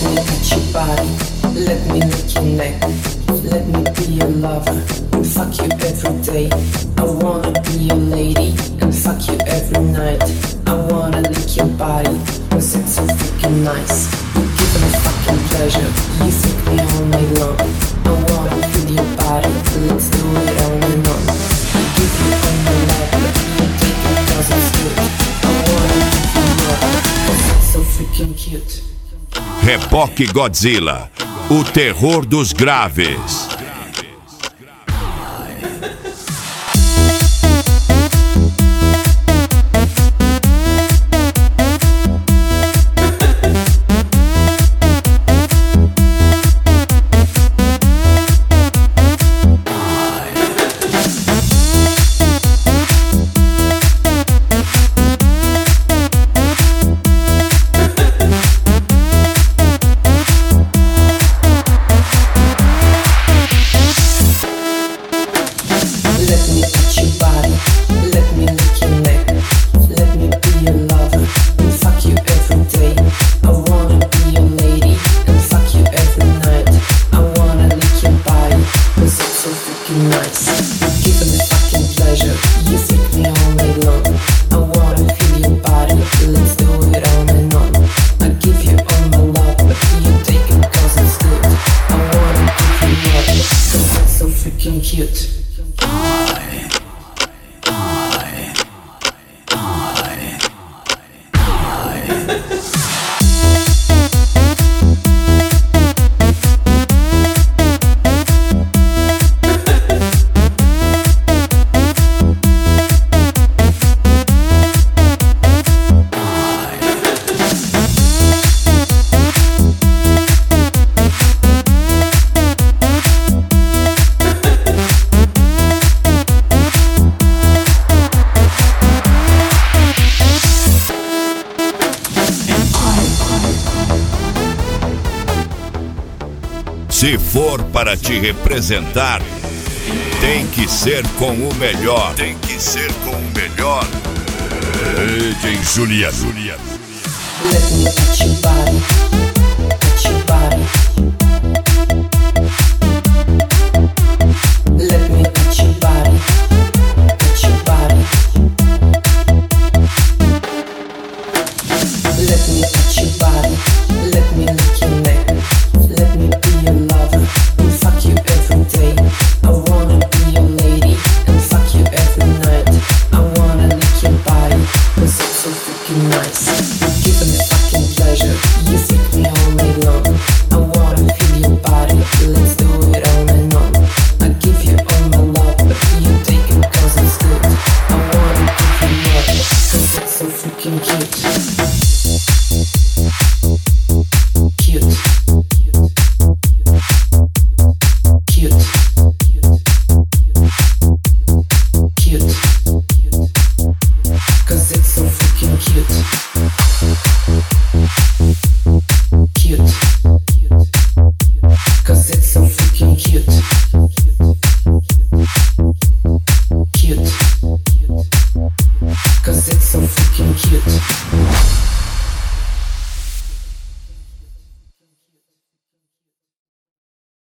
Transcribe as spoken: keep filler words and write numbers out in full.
me touch your body, let me lick your neck. Let me be your lover and fuck you every day. I wanna be your lady and fuck you every night. I wanna lick your body cause it's so freaking nice. You give me fucking pleasure, you freak me all night long. I wanna feel your body, let's do it on and on. I give you all my love, but you take it cause it's good. I wanna give you more cause it's so freaking cute. Reboque Godzilla, o terror dos graves. Se for para te representar, tem que ser com o melhor. Tem que ser com o melhor. D J Juliano. Let me touch your body.